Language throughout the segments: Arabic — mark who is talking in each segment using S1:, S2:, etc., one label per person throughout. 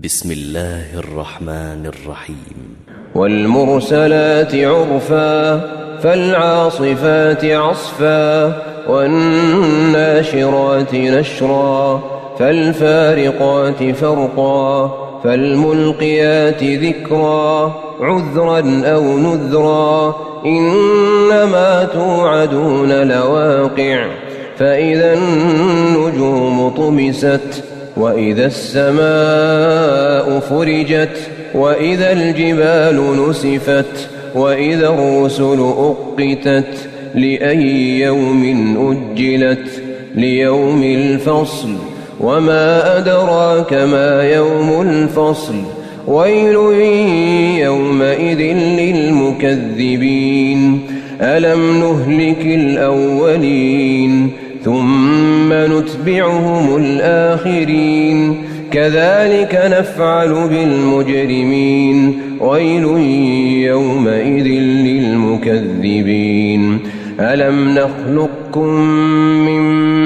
S1: بسم الله الرحمن الرحيم.
S2: والمرسلات عرفا فالعاصفات عصفا والناشرات نشرا فالفارقات فرقا فالملقيات ذكرا عذرا أو نذرا إنما توعدون لواقع فإذا النجوم طمست وإذا السماء فرجت وإذا الجبال نسفت وإذا الرسل أقتت لأي يوم أجلت ليوم الفصل وما أدراك ما يوم الفصل ويل يومئذ للمكذبين ألم نهلك الأولين ثم نتبعهم الآخرين كذلك نفعل بالمجرمين ويل يومئذ للمكذبين ألم نخلقكم من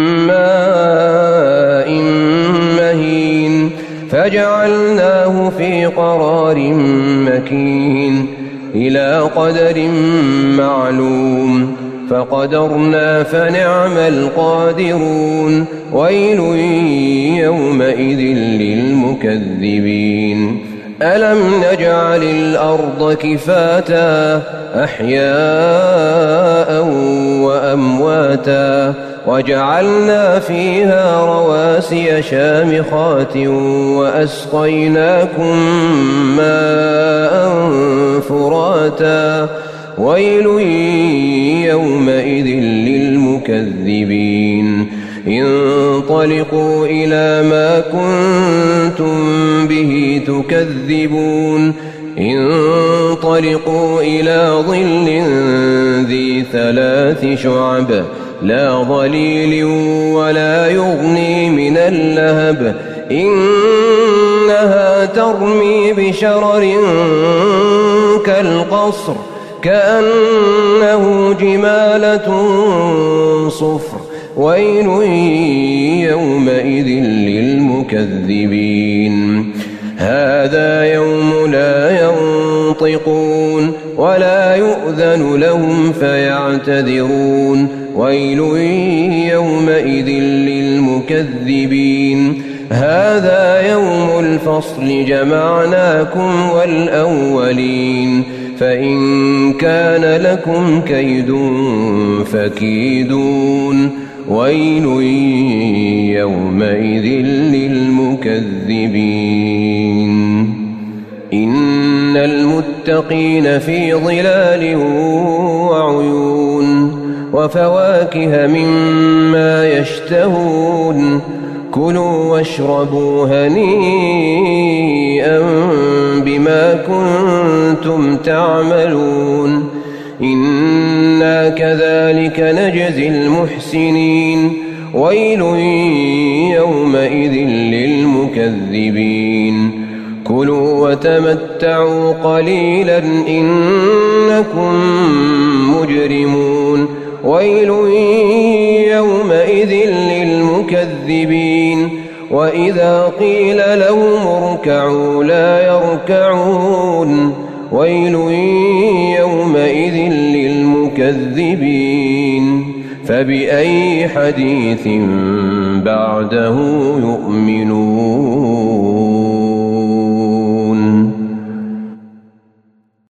S2: ماء مهين فجعلناه في قرار مكين إلى قدر معلوم فقدرنا فنعم القادرون ويل يومئذ للمكذبين ألم نجعل الأرض كفاتا أحياء وأمواتا وجعلنا فيها رواسي شامخات وأسقيناكم ماء فراتا ويل يومئذ للمكذبين انطلقوا إلى ما كنتم به تكذبون انطلقوا إلى ظل ذي 3 شعب لا ظليل ولا يغني من اللهب إنها ترمي بشرر كالقصر كأنه جمالة صفر ويل يومئذ للمكذبين هذا يوم لا ينطقون ولا يؤذن لهم فيعتذرون ويل يومئذ للمكذبين هذا يوم الفصل جمعناكم والأولين فإن كان لكم كيد فكيدون ويل يومئذ للمكذبين إن المتقين في ظلال وعيون وفواكه مما يشتهون كلوا واشربوا هنيئا بما كنتم تعملون إنا كذلك نجزي المحسنين ويل يومئذ للمكذبين كلوا وتمتعوا قليلا إنكم مجرمون ويل يومئذ للمكذبين وإذا قيل لهم اركعوا لا يركعون ويل يومئذ للمكذبين فبأي حديث بعده يؤمنون.